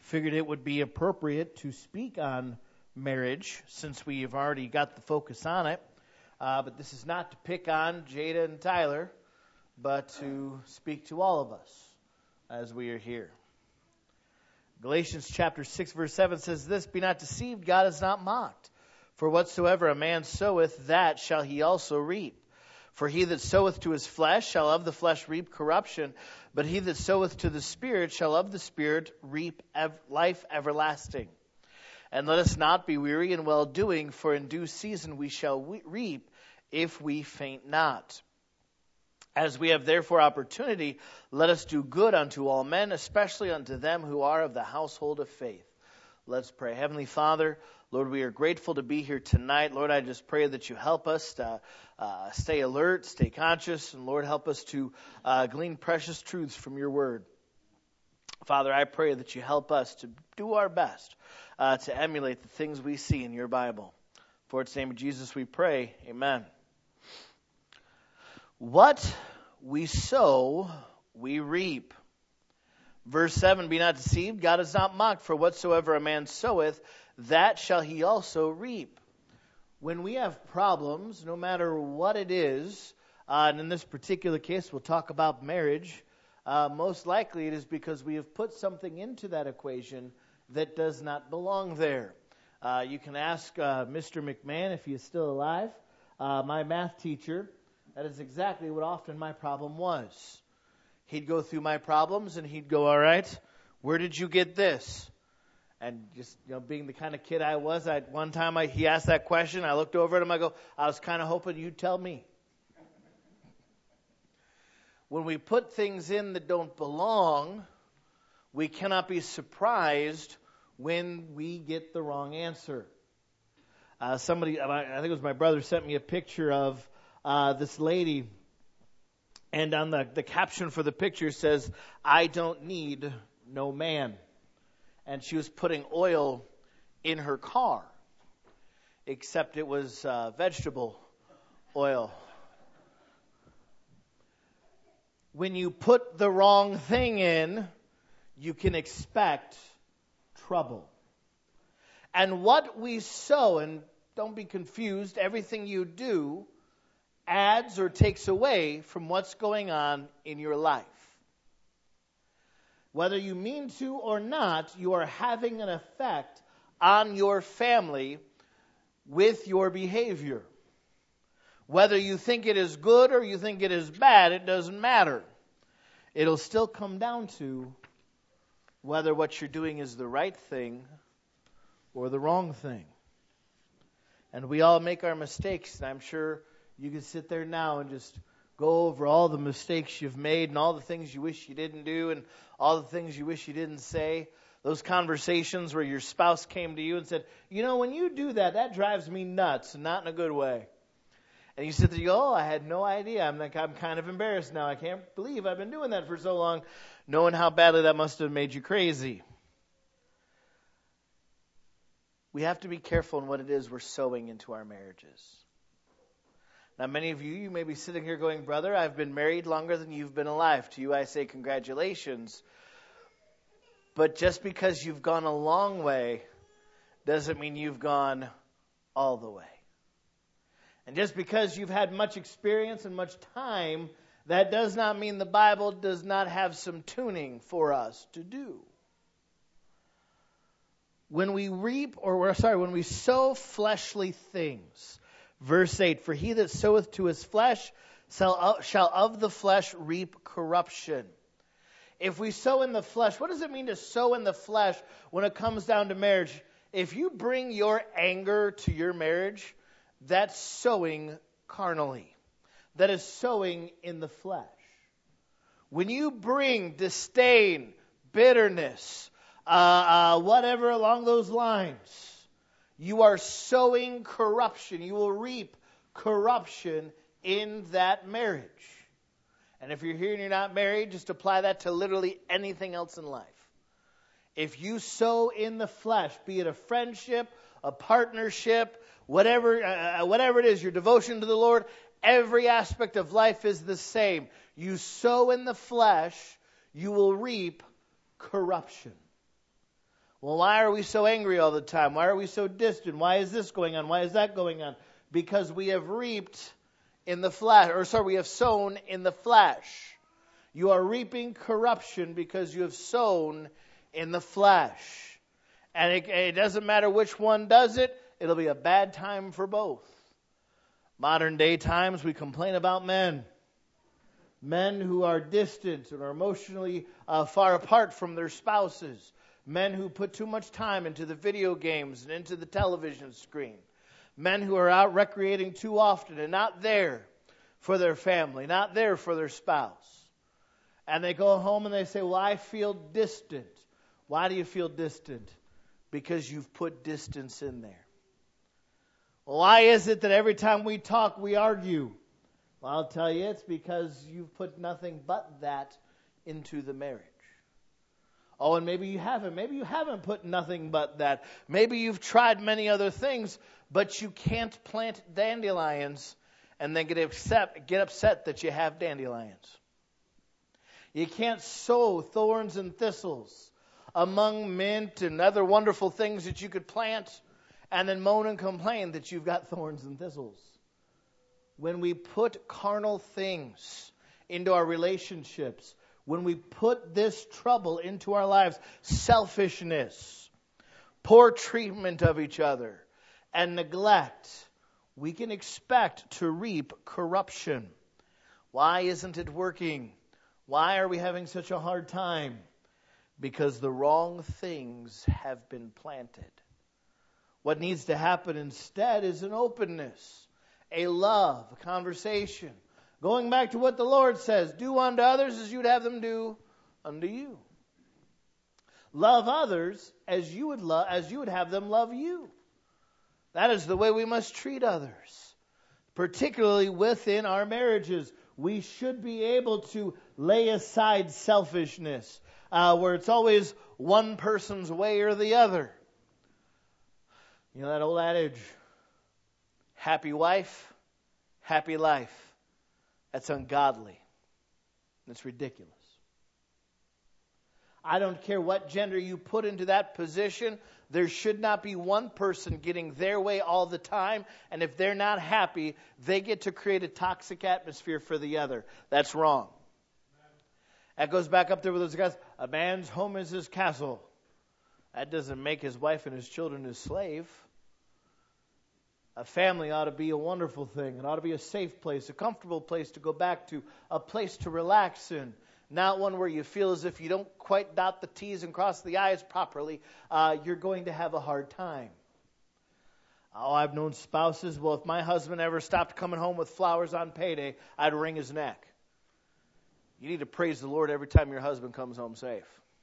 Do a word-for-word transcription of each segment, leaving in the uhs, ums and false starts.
figured it would be appropriate to speak on marriage since we've already got the focus on it. Uh, but this is not to pick on Jada and Tyler, but to speak to all of us as we are here. Galatians chapter six verse seven says this, "Be not deceived, God is not mocked. For whatsoever a man soweth, that shall he also reap. For he that soweth to his flesh shall of the flesh reap corruption, but he that soweth to the Spirit shall of the Spirit reap ev- life everlasting. And let us not be weary in well-doing, for in due season we shall we- reap if we faint not. As we have therefore opportunity, let us do good unto all men, especially unto them who are of the household of faith." Let's pray. Heavenly Father, Lord, we are grateful to be here tonight. Lord, I just pray that you help us to uh, stay alert, stay conscious, and Lord, help us to uh, glean precious truths from your word. Father, I pray that you help us to do our best uh, to emulate the things we see in your Bible. For its name of Jesus we pray. Amen. What we sow, we reap. Verse seven, "Be not deceived, God is not mocked, for whatsoever a man soweth, that shall he also reap." When we have problems, no matter what it is, uh, and in this particular case we'll talk about marriage, uh, most likely it is because we have put something into that equation that does not belong there. Uh, you can ask uh, Mister McMahon if he is still alive, uh, my math teacher. That is exactly what often my problem was. He'd go through my problems and he'd go, "All right, where did you get this?" And just, you know, being the kind of kid I was, I one time I, he asked that question. I looked over at him. I go, "I was kind of hoping you'd tell me." When we put things in that don't belong, we cannot be surprised when we get the wrong answer. Uh, somebody, I think it was my brother, sent me a picture of uh, this lady. And on the, the caption for the picture says, "I don't need no man." And she was putting oil in her car, except it was uh, vegetable oil. When you put the wrong thing in, you can expect trouble. And what we sow, and don't be confused, everything you do adds or takes away from what's going on in your life. Whether you mean to or not, you are having an effect on your family with your behavior. Whether you think it is good or you think it is bad, it doesn't matter. It'll still come down to whether what you're doing is the right thing or the wrong thing. And we all make our mistakes, and I'm sure you can sit there now and just go over all the mistakes you've made and all the things you wish you didn't do and all the things you wish you didn't say. Those conversations where your spouse came to you and said, "You know, when you do that, that drives me nuts, and not in a good way." And you sit there and you go, "Oh, I had no idea. I'm like, I'm kind of embarrassed now. I can't believe I've been doing that for so long," knowing how badly that must have made you crazy. We have to be careful in what it is we're sowing into our marriages. Now, many of you, you may be sitting here going, "Brother, I've been married longer than you've been alive." To you, I say congratulations. But just because you've gone a long way doesn't mean you've gone all the way. And just because you've had much experience and much time, that does not mean the Bible does not have some tuning for us to do. When we reap, or we're sorry, when we sow fleshly things, verse eight, "For he that soweth to his flesh shall, shall of the flesh reap corruption." If we sow in the flesh, what does it mean to sow in the flesh when it comes down to marriage? If you bring your anger to your marriage, that's sowing carnally. That is sowing in the flesh. When you bring disdain, bitterness, uh, uh, whatever along those lines, you are sowing corruption. You will reap corruption in that marriage. And if you're here and you're not married, just apply that to literally anything else in life. If you sow in the flesh, be it a friendship, a partnership, whatever, uh, whatever it is, your devotion to the Lord, every aspect of life is the same. You sow in the flesh, you will reap corruption. Well, why are we so angry all the time? Why are we so distant? Why is this going on? Why is that going on? Because we have reaped in the flesh, or sorry, we have sown in the flesh. You are reaping corruption because you have sown in the flesh. And it, it doesn't matter which one does it, it'll be a bad time for both. Modern day times, we complain about men. Men who are distant and are emotionally uh, far apart from their spouses. Men who put too much time into the video games and into the television screen. Men who are out recreating too often and not there for their family, not there for their spouse. And they go home and they say, well, I feel distant. Why do you feel distant? Because you've put distance in there. Well, why is it that every time we talk, we argue? Well, I'll tell you, it's because you've put nothing but that into the marriage. Oh, and maybe you haven't. Maybe you haven't put nothing but that. Maybe you've tried many other things, but you can't plant dandelions and then get upset, get upset that you have dandelions. You can't sow thorns and thistles among mint and other wonderful things that you could plant and then moan and complain that you've got thorns and thistles. When we put carnal things into our relationships, when we put this trouble into our lives, selfishness, poor treatment of each other, and neglect, we can expect to reap corruption. Why isn't it working? Why are we having such a hard time? Because the wrong things have been planted. What needs to happen instead is an openness, a love, a conversation. Going back to what the Lord says, do unto others as you'd have them do unto you. Love others as you would love, as you would have them love you. That is the way we must treat others, particularly within our marriages. We should be able to lay aside selfishness, uh, where it's always one person's way or the other. You know that old adage, happy wife, happy life. That's ungodly. It's ridiculous. I don't care what gender you put into that position. There should not be one person getting their way all the time. And if they're not happy, they get to create a toxic atmosphere for the other. That's wrong. That goes back up there with those guys. A man's home is his castle. That doesn't make his wife and his children his slave. A family ought to be a wonderful thing. It ought to be a safe place, a comfortable place to go back to, a place to relax in. Not one where you feel as if you don't quite dot the T's and cross the I's properly. Uh, you're going to have a hard time. Oh, I've known spouses, well, if my husband ever stopped coming home with flowers on payday, I'd wring his neck. You need to praise the Lord every time your husband comes home safe.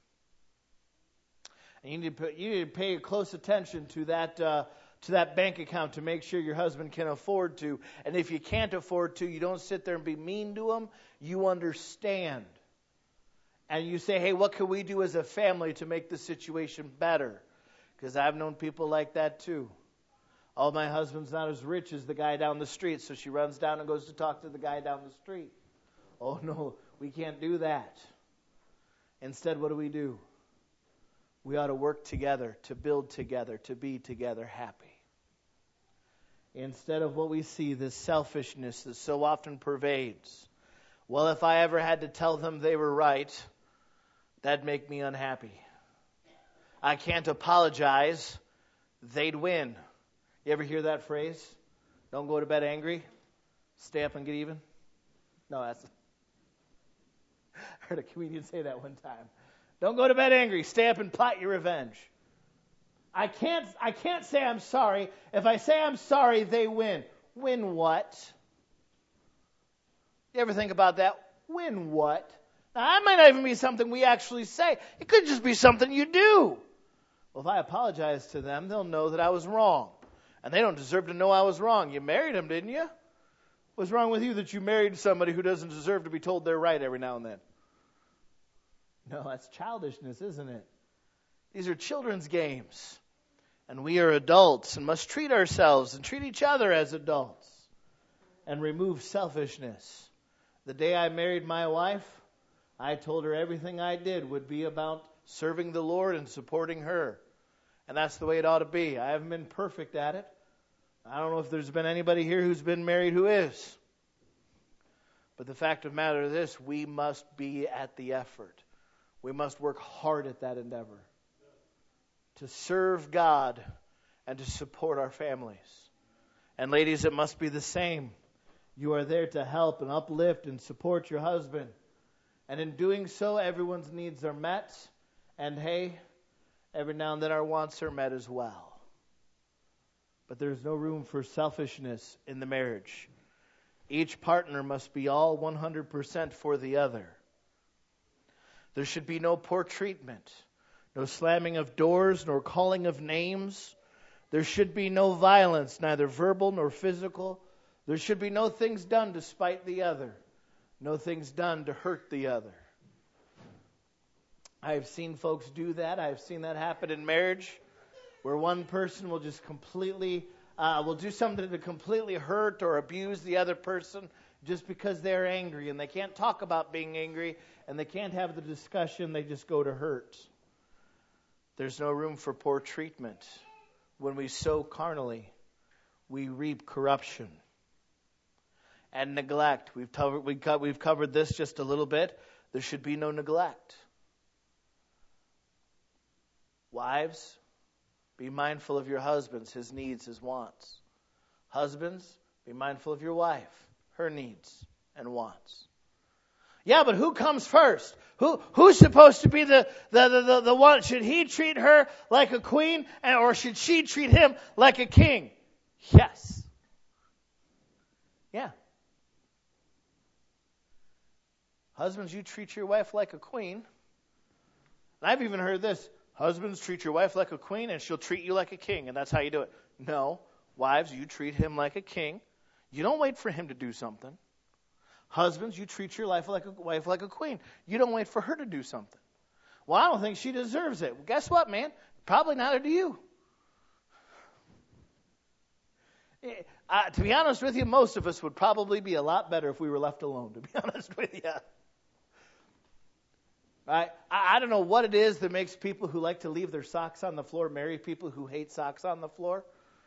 And you need to, put, you need to pay close attention to that uh, to that bank account to make sure your husband can afford to. And if you can't afford to, you don't sit there and be mean to him. You understand. And you say, hey, what can we do as a family to make the situation better? Because I've known people like that too. Oh, my husband's not as rich as the guy down the street, so she runs down and goes to talk to the guy down the street. Oh, no, we can't do that. Instead, what do we do? We ought to work together, to build together, to be together happy. Instead of what we see, this selfishness that so often pervades. Well, if I ever had to tell them they were right, that'd make me unhappy. I can't apologize. They'd win. You ever hear that phrase? Don't go to bed angry. Stay up and get even. No, that's... I heard a comedian say that one time. Don't go to bed angry. Stay up and plot your revenge. I can't I can't say I'm sorry. If I say I'm sorry, they win. Win what? You ever think about that? Win what? Now, that might not even be something we actually say. It could just be something you do. Well, if I apologize to them, they'll know that I was wrong. And they don't deserve to know I was wrong. You married them, didn't you? What's wrong with you that you married somebody who doesn't deserve to be told they're right every now and then? No, that's childishness, isn't it? These are children's games. And we are adults and must treat ourselves and treat each other as adults and remove selfishness. The day I married my wife, I told her everything I did would be about serving the Lord and supporting her. And that's the way it ought to be. I haven't been perfect at it. I don't know if there's been anybody here who's been married who is. But the fact of the matter is this, we must be at the effort. We must work hard at that endeavor. To serve God and to support our families. And ladies, it must be the same. You are there to help and uplift and support your husband. And in doing so, everyone's needs are met. And hey, every now and then our wants are met as well. But there's no room for selfishness in the marriage. Each partner must be all one hundred percent for the other. There should be no poor treatment, no slamming of doors, nor calling of names. There should be no violence, neither verbal nor physical. There should be no things done to spite the other, no things done to hurt the other. I've seen folks do that. I've seen that happen in marriage, where one person will just completely, uh, will do something to completely hurt or abuse the other person just because they're angry. And they can't talk about being angry, and they can't have the discussion. They just go to hurt. There's no room for poor treatment. When we sow carnally, we reap corruption. And neglect. We've covered, we co- we've covered this just a little bit. There should be no neglect. Wives, be mindful of your husbands, his needs, his wants. Husbands, be mindful of your wife, her needs and wants. Yeah, but who comes first? Who who's supposed to be the the, the, the, the one? Should he treat her like a queen, and, or should she treat him like a king? Yes. Yeah. Husbands, you treat your wife like a queen. And I've even heard this. Husbands, treat your wife like a queen and she'll treat you like a king. And that's how you do it. No. Wives, you treat him like a king. You don't wait for him to do something. Husbands, you treat your wife like a, wife like a queen. You don't wait for her to do something. Well, I don't think she deserves it. Well, guess what, man? Probably neither do you. Uh, to be honest with you, most of us would probably be a lot better if we were left alone, to be honest with you. Right? I, I don't know what it is that makes people who like to leave their socks on the floor marry people who hate socks on the floor.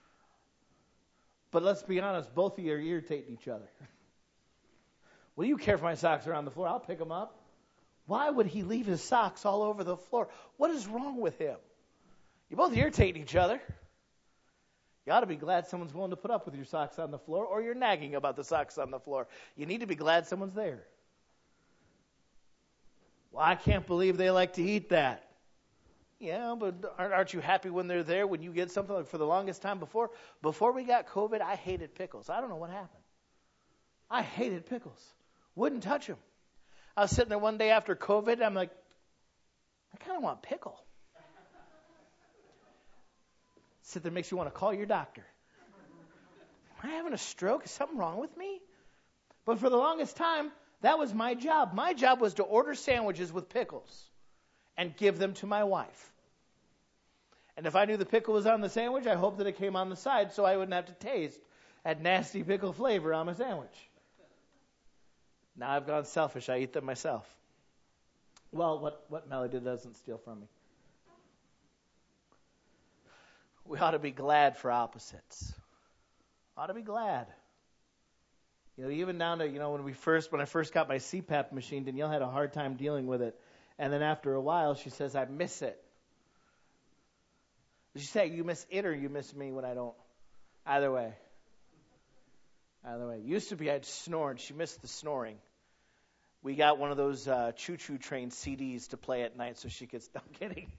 But let's be honest, both of you are irritating each other. Well, you care if my socks are on the floor? I'll pick them up. Why would he leave his socks all over the floor? What is wrong with him? You both irritate each other. You ought to be glad someone's willing to put up with your socks on the floor, or you're nagging about the socks on the floor. You need to be glad someone's there. Well, I can't believe they like to eat that. Yeah, but aren't you happy when they're there, when you get something? Like for the longest time before, before we got COVID, I hated pickles. I don't know what happened. I hated pickles. Wouldn't touch them. I was sitting there one day after COVID, and I'm like, I kind of want pickle. Sit there makes you want to call your doctor. Am I having a stroke? Is something wrong with me? But for the longest time, that was my job. My job was to order sandwiches with pickles and give them to my wife. And if I knew the pickle was on the sandwich, I hoped that it came on the side so I wouldn't have to taste that nasty pickle flavor on my sandwich. Now I've gone selfish. I eat them myself. Well, what, what Melody doesn't steal from me. We ought to be glad for opposites. Ought to be glad. You know, even down to, you know, when we first, when I first got my C PAP machine, Danielle had a hard time dealing with it. And then after a while, she says, I miss it. Did she say, you miss it or you miss me when I don't? Either way. Either way. Used to be I'd snore, and she missed the snoring. We got one of those uh, choo-choo train C Ds to play at night so she could stop kidding.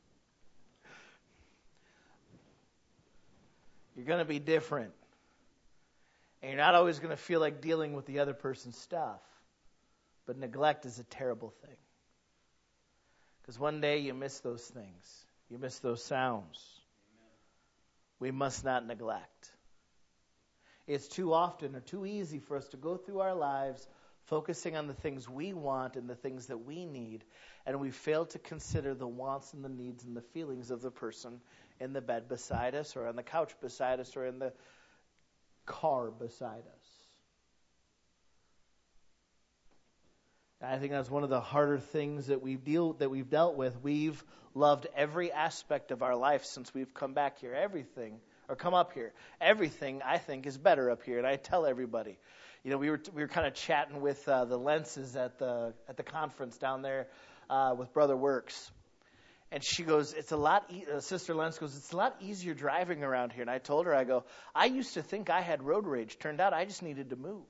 You're going to be different. And you're not always going to feel like dealing with the other person's stuff. But neglect is a terrible thing. Because one day you miss those things. You miss those sounds. We must not neglect. It's too often or too easy for us to go through our lives focusing on the things we want and the things that we need, and we fail to consider the wants and the needs and the feelings of the person in the bed beside us, or on the couch beside us, or in the car beside us. I think that's one of the harder things that we've deal that we've dealt with. We've loved every aspect of our life since we've come back here. Everything, or come up here. Everything, I think, is better up here. And I tell everybody. You know, we were we were kind of chatting with uh, the Lenses at the at the conference down there uh, with Brother Works. And she goes, it's a lot, e- uh, Sister Lentz goes, it's a lot easier driving around here. And I told her, I go, I used to think I had road rage. Turned out I just needed to move.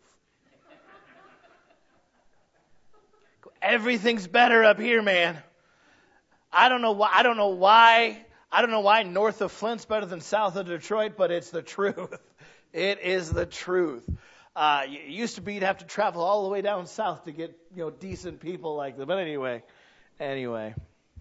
Everything's better up here, man. I don't know why, I don't know why, I don't know why north of Flint's better than south of Detroit, but it's the truth. It is the truth. Uh, it used to be you'd have to travel all the way down south to get, you know, decent people like that. But anyway, anyway.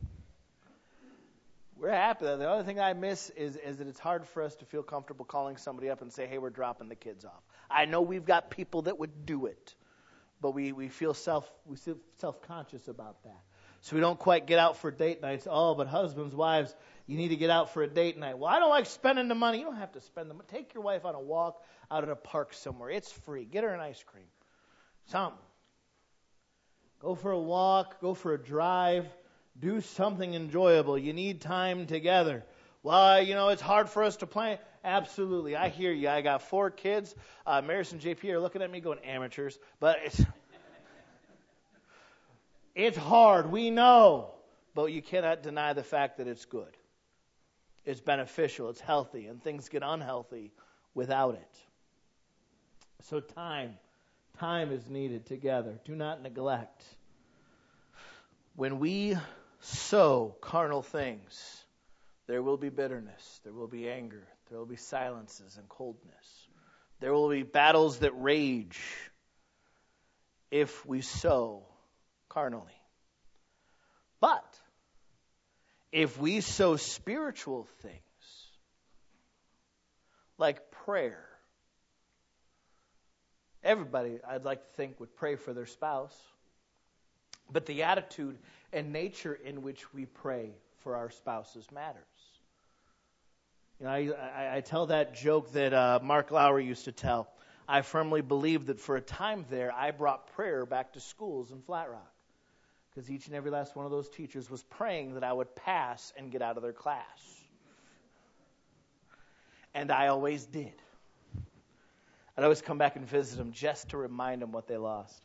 We're happy. The only thing I miss is, is that it's hard for us to feel comfortable calling somebody up and say, hey, we're dropping the kids off. I know we've got people that would do it, but we, we feel self we feel self-conscious about that. So we don't quite get out for date nights. Oh, but husbands, wives, you need to get out for a date night. Well, I don't like spending the money. You don't have to spend the money. Take your wife on a walk out at a park somewhere. It's free. Get her an ice cream. Something. Go for a walk. Go for a drive. Do something enjoyable. You need time together. Well, you know, it's hard for us to plan. Absolutely. I hear you. I got four kids. Uh, Maris and J P are looking at me going, amateurs. But it's, it's hard. We know. But you cannot deny the fact that it's good. It's beneficial. It's healthy. And things get unhealthy without it. So time. Time is needed together. Do not neglect. When we sow carnal things, there will be bitterness, there will be anger, there will be silences and coldness. There will be battles that rage if we sow carnally. But if we sow spiritual things, like prayer, everybody, I'd like to think, would pray for their spouse. But the attitude and nature in which we pray for our spouses matters. You know, I, I, I tell that joke that uh, Mark Lowry used to tell. I firmly believe that for a time there, I brought prayer back to schools in Flat Rock. Because each and every last one of those teachers was praying that I would pass and get out of their class. And I always did. I'd always come back and visit them just to remind them what they lost.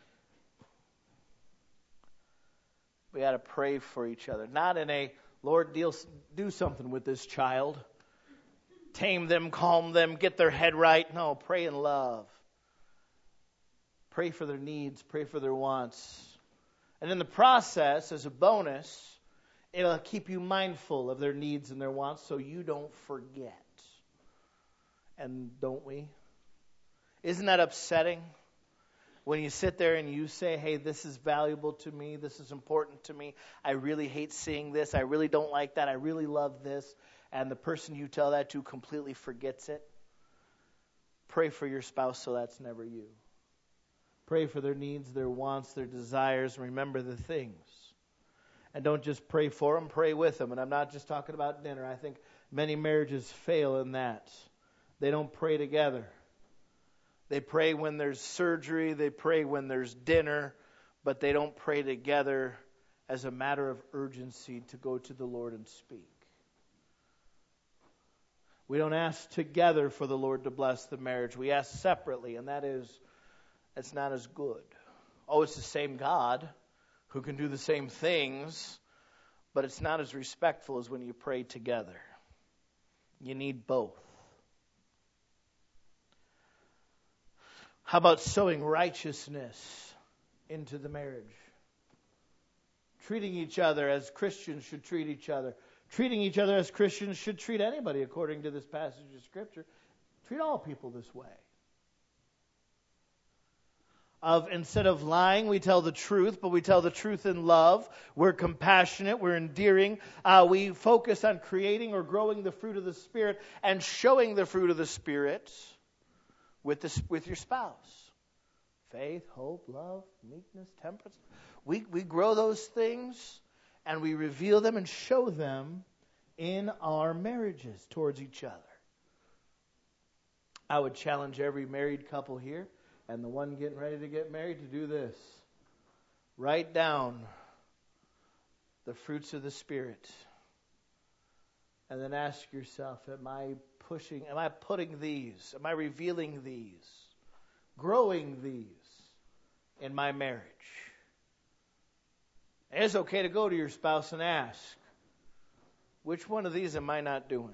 We got to pray for each other. Not in a, Lord, deal, do something with this child. Tame them, calm them, get their head right. No, pray in love. Pray for their needs, pray for their wants. And in the process, as a bonus, it'll keep you mindful of their needs and their wants so you don't forget. And don't we? Isn't that upsetting? When you sit there and you say, hey, this is valuable to me, this is important to me, I really hate seeing this, I really don't like that, I really love this, and the person you tell that to completely forgets it. Pray for your spouse so that's never you. Pray for their needs, their wants, their desires, and remember the things. And don't just pray for them, pray with them. And I'm not just talking about dinner. I think many marriages fail in that. They don't pray together. They pray when there's surgery, they pray when there's dinner, but they don't pray together as a matter of urgency to go to the Lord and speak. We don't ask together for the Lord to bless the marriage. We ask separately, and that is, it's not as good. Oh, it's the same God who can do the same things, but it's not as respectful as when you pray together. You need both. How about sowing righteousness into the marriage? Treating each other as Christians should treat each other. Treating each other as Christians should treat anybody according to this passage of Scripture. Treat all people this way. Of instead of lying, we tell the truth, but we tell the truth in love. We're compassionate, we're endearing. Uh, we focus on creating or growing the fruit of the Spirit and showing the fruit of the Spirit with this, with your spouse. Faith, hope, love, meekness, temperance. We we grow those things and we reveal them and show them in our marriages towards each other. I would challenge every married couple here and the one getting ready to get married to do this. Write down the fruits of the Spirit. And then ask yourself, am I pushing, am I putting these, am I revealing these, growing these in my marriage? And it's okay to go to your spouse and ask, which one of these am I not doing?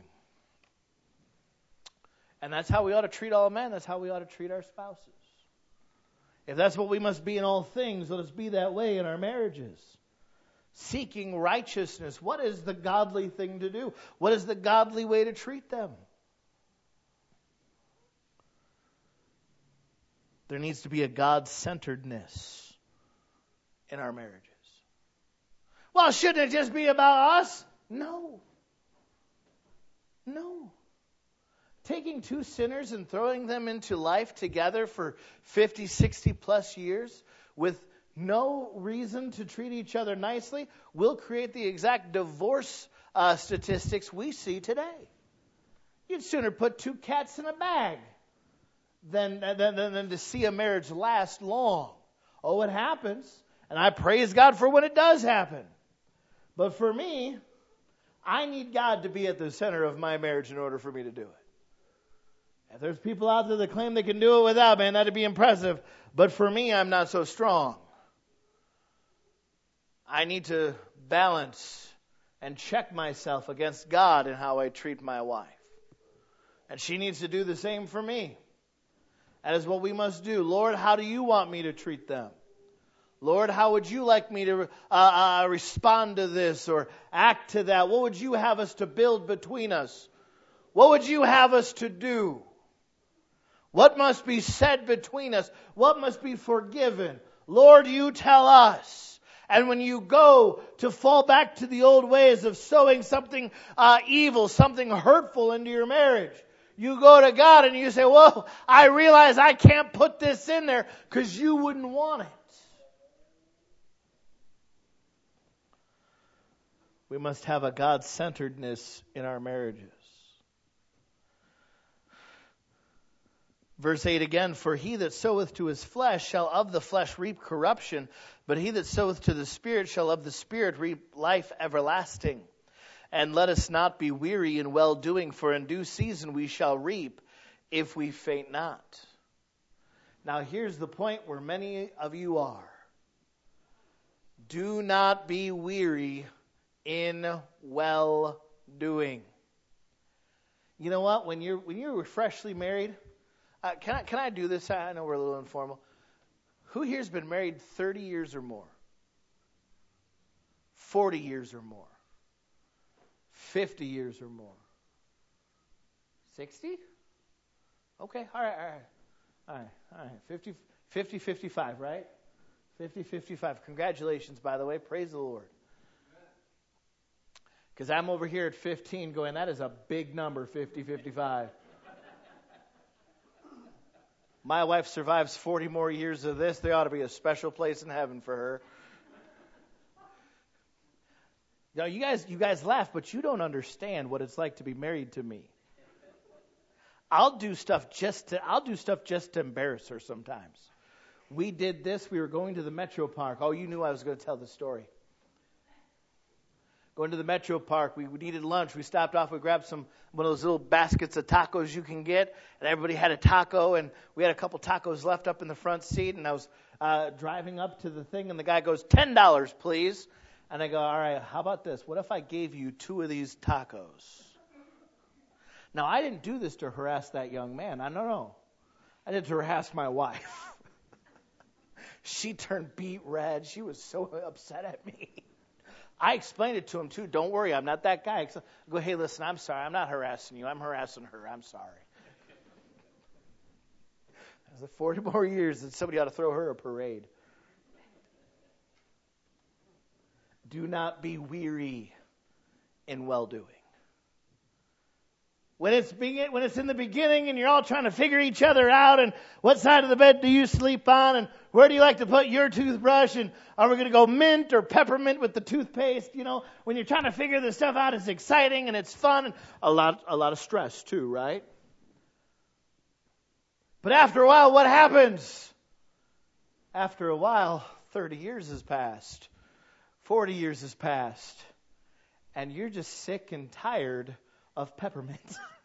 And that's how we ought to treat all men. That's how we ought to treat our spouses. If that's what we must be in all things, let us be that way in our marriages. Seeking righteousness. What is the godly thing to do? What is the godly way to treat them? There needs to be a God-centeredness in our marriages. Well, shouldn't it just be about us? No. No. Taking two sinners and throwing them into life together for fifty, sixty plus years with no reason to treat each other nicely will create the exact divorce uh, statistics we see today. You'd sooner put two cats in a bag than, than, than, than to see a marriage last long. Oh, it happens, and I praise God for when it does happen. But for me, I need God to be at the center of my marriage in order for me to do it. If there's people out there that claim they can do it without, man, that'd be impressive. But for me, I'm not so strong. I need to balance and check myself against God in how I treat my wife. And she needs to do the same for me. That is what we must do. Lord, how do you want me to treat them? Lord, how would you like me to uh, uh, respond to this or act to that? What would you have us to build between us? What would you have us to do? What must be said between us? What must be forgiven? Lord, you tell us. And when you go to fall back to the old ways of sowing something uh, evil, something hurtful into your marriage, you go to God and you say, well, I realize I can't put this in there because you wouldn't want it. We must have a God-centeredness in our marriages. Verse eight again, for he that soweth to his flesh shall of the flesh reap corruption, but he that soweth to the Spirit shall of the Spirit reap life everlasting. And let us not be weary in well-doing, for in due season we shall reap if we faint not. Now here's the point where many of you are. Do not be weary in well-doing. You know what? When you're when you're freshly married, Uh, can I can I do this? I know we're a little informal. Who here's been married thirty years or more? forty years or more? fifty years or more? sixty? Okay, all right, all right. All right, all right. fifty, fifty, fifty-five, right? fifty, fifty-five. Congratulations, by the way. Praise the Lord. Because I'm over here at fifteen going, that is a big number, fifty, fifty-five. My wife survives forty more years of this. There ought to be a special place in heaven for her. Now, you guys, you guys laugh, but you don't understand what it's like to be married to me. I'll do stuff just to, I'll do stuff just to embarrass her sometimes. We did this. We were going to the Metro Park. Oh, you knew I was going to tell the story. Going to the Metro Park, we needed lunch. We stopped off, we grabbed some one of those little baskets of tacos you can get, and everybody had a taco, and we had a couple tacos left up in the front seat, and I was uh, driving up to the thing, and the guy goes, ten dollars, please. And I go, all right, how about this? What if I gave you two of these tacos? Now, I didn't do this to harass that young man. I don't know. I did it to harass my wife. She turned beet red. She was so upset at me. I explained it to him, too. Don't worry, I'm not that guy. I go, hey, listen, I'm sorry. I'm not harassing you. I'm harassing her. I'm sorry. It was forty more years that somebody ought to throw her a parade. Do not be weary in well-doing. When it's begin, when it's in the beginning and you're all trying to figure each other out and what side of the bed do you sleep on and where do you like to put your toothbrush and are we going to go mint or peppermint with the toothpaste? You know, when you're trying to figure this stuff out, it's exciting and it's fun and a lot, a lot of stress too, right? But after a while, what happens? After a while, thirty years has passed. forty years has passed. And you're just sick and tired of peppermint.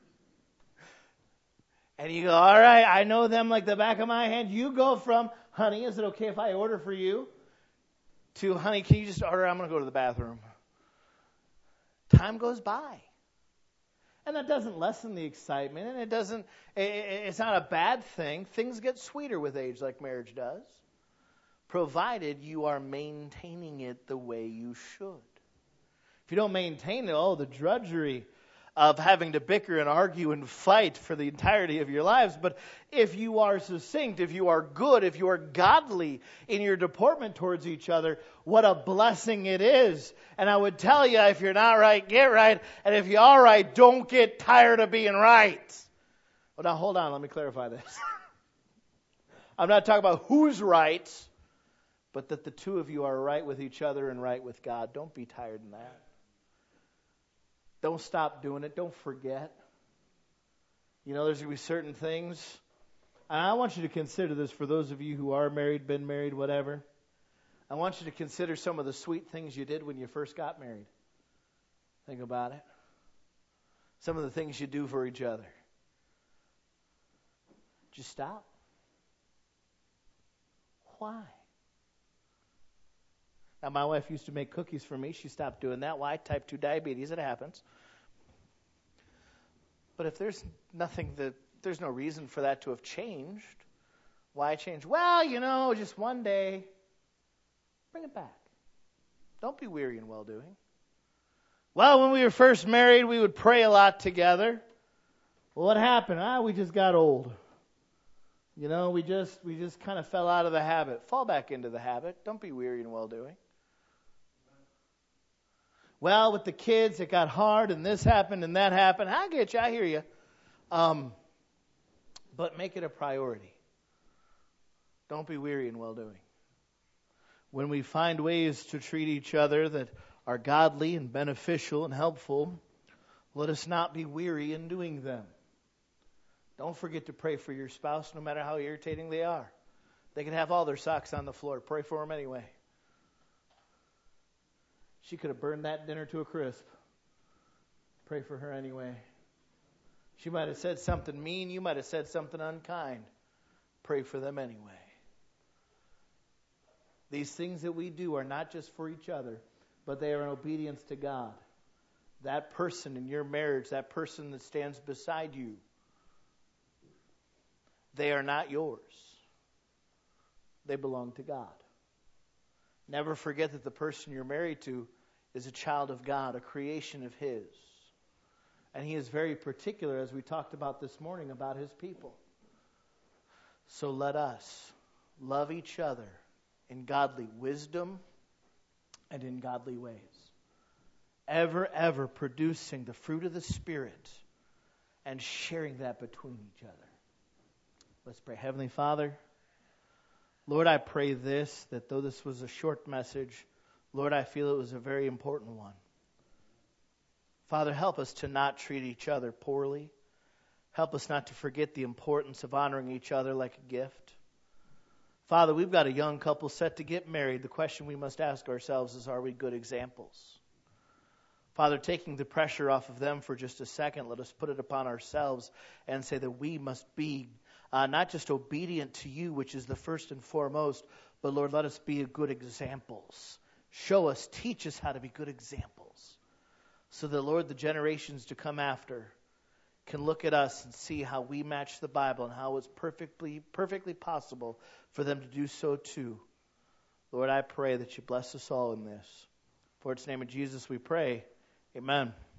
And you go, all right, I know them like the back of my hand. You go from, honey, is it okay if I order for you? To, honey, can you just order? I'm going to go to the bathroom. Time goes by. And that doesn't lessen the excitement. And it doesn't, it's not a bad thing. Things get sweeter with age like marriage does. Provided you are maintaining it the way you should. If you don't maintain it, oh, the drudgery of having to bicker and argue and fight for the entirety of your lives. But if you are succinct, if you are good, if you are godly in your deportment towards each other, what a blessing it is. And I would tell you, if you're not right, get right. And if you are right, don't get tired of being right. Well, now hold on, let me clarify this. I'm not talking about who's right, but that the two of you are right with each other and right with God. Don't be tired in that. Don't stop doing it. Don't forget. You know, there's going to be certain things. And I want you to consider this for those of you who are married, been married, whatever. I want you to consider some of the sweet things you did when you first got married. Think about it. Some of the things you do for each other. Just stop. Why? Now, my wife used to make cookies for me. She stopped doing that. Why? Type two diabetes. It happens. But if there's nothing that, there's no reason for that to have changed. Why change? Well, you know, just one day. Bring it back. Don't be weary in well-doing. Well, when we were first married, we would pray a lot together. Well, what happened? Ah, we just got old. You know, we just we just kind of fell out of the habit. Fall back into the habit. Don't be weary in well-doing. Well, with the kids, it got hard, and this happened, and that happened. I get you. I hear you. Um, but make it a priority. Don't be weary in well-doing. When we find ways to treat each other that are godly and beneficial and helpful, let us not be weary in doing them. Don't forget to pray for your spouse, no matter how irritating they are. They can have all their socks on the floor. Pray for them anyway. She could have burned that dinner to a crisp. Pray for her anyway. She might have said something mean. You might have said something unkind. Pray for them anyway. These things that we do are not just for each other, but they are in obedience to God. That person in your marriage, that person that stands beside you, they are not yours. They belong to God. Never forget that the person you're married to is a child of God, a creation of His. And He is very particular, as we talked about this morning, about His people. So let us love each other in godly wisdom and in godly ways. Ever, ever producing the fruit of the Spirit and sharing that between each other. Let's pray. Heavenly Father, Lord, I pray this, that though this was a short message, Lord, I feel it was a very important one. Father, help us to not treat each other poorly. Help us not to forget the importance of honoring each other like a gift. Father, we've got a young couple set to get married. The question we must ask ourselves is, are we good examples? Father, taking the pressure off of them for just a second, let us put it upon ourselves and say that we must be Uh, not just obedient to you, which is the first and foremost, but Lord, let us be good examples. Show us, teach us how to be good examples. So that, Lord, the generations to come after can look at us and see how we match the Bible and how it's perfectly, perfectly possible for them to do so too. Lord, I pray that you bless us all in this. For its name of Jesus we pray. Amen.